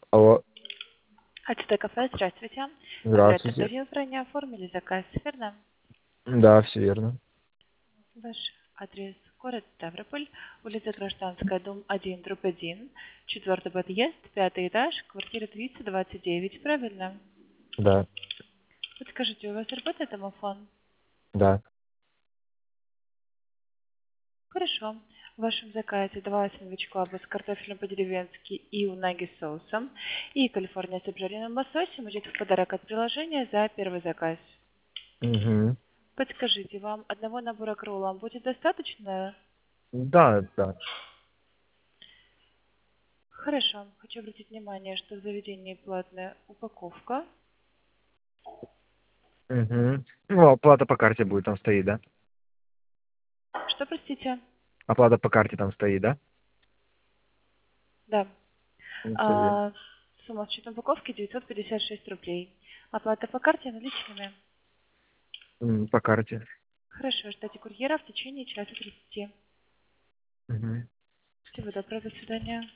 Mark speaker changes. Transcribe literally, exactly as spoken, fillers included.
Speaker 1: Алло,
Speaker 2: АЧТ кафе, здравствуйте. Оператор
Speaker 1: здравствуйте.
Speaker 2: Давид, ранее оформили заказ, верно?
Speaker 1: Да, все верно.
Speaker 2: Ваш адрес город Ставрополь, улица Гражданская, дом один, дробь один, четвертый подъезд, пятый этаж, квартира триста двадцать девять, правильно?
Speaker 1: Да,
Speaker 2: Подскажите, у вас работает домофон?
Speaker 1: да.
Speaker 2: Хорошо. В вашем заказе два сэндвич-клаба с картофелем по-деревенски и унаги с соусом и калифорния с обжаренным лососем идет в подарок от приложения за первый заказ.
Speaker 1: Угу.
Speaker 2: Подскажите, вам одного набора к роллам будет достаточно?
Speaker 1: Да, да.
Speaker 2: Хорошо. Хочу обратить внимание, что в заведении платная упаковка.
Speaker 1: Угу. Ну, оплата по карте будет там стоит, да?
Speaker 2: Что, простите?
Speaker 1: Оплата по карте там стоит, да?
Speaker 2: Да.
Speaker 1: Ну, всё верно.
Speaker 2: А, сумма в счетной упаковки девятьсот пятьдесят шесть рублей. Оплата по карте наличными.
Speaker 1: М, По карте.
Speaker 2: Хорошо, ждите курьера в течение часа тридцати.
Speaker 1: Угу.
Speaker 2: Всего доброго, до свидания.